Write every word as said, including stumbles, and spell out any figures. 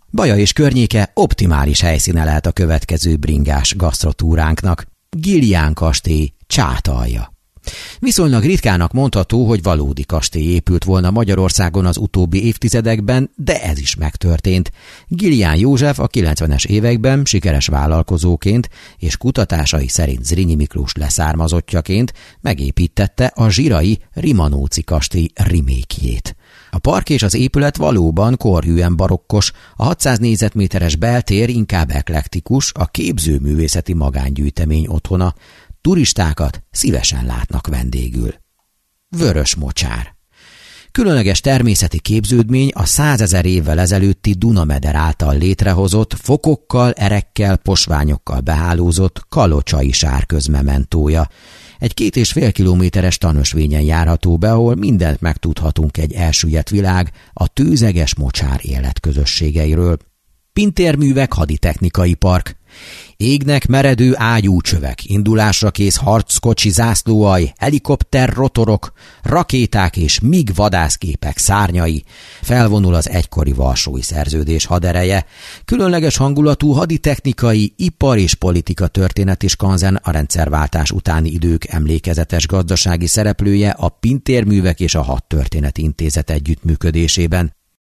Baja és környéke optimális helyszíne lehet a következő bringás gasztrotúránknak. Gilián kastély Csátalja. Viszonylag ritkának mondható, hogy valódi kastély épült volna Magyarországon az utóbbi évtizedekben, de ez is megtörtént. Gilián József a kilencvenes években sikeres vállalkozóként és kutatásai szerint Zrínyi Miklós leszármazottjaként megépítette a zsirai Rimanóczy kastély remékjét. A park és az épület valóban korhűen barokkos, a hatszáz négyzetméteres beltér inkább eklektikus, a képzőművészeti magángyűjtemény otthona. Turistákat szívesen látnak vendégül. Vörös mocsár. Különleges természeti képződmény a százezer évvel ezelőtti Dunameder által létrehozott, fokokkal, erekkel, posványokkal behálózott kalocsai sárközmementója. Egy két és fél kilométeres tanösvényen járható be, ahol mindent megtudhatunk egy elsüllyedt világ a tőzeges mocsár életközösségeiről. Pintérművek haditechnikai park. Égnek meredő ágyúcsövek, indulásra kész harckocsi zászlóalj, helikopter rotorok, rakéták és mig vadászgépek szárnyai. Felvonul az egykori Varsói Szerződés hadereje. Különleges hangulatú haditechnikai, ipar és politika történeti skanzen a rendszerváltás utáni idők emlékezetes gazdasági szereplője a Pintérművek és a Hadtörténeti Intézet együttműködésében.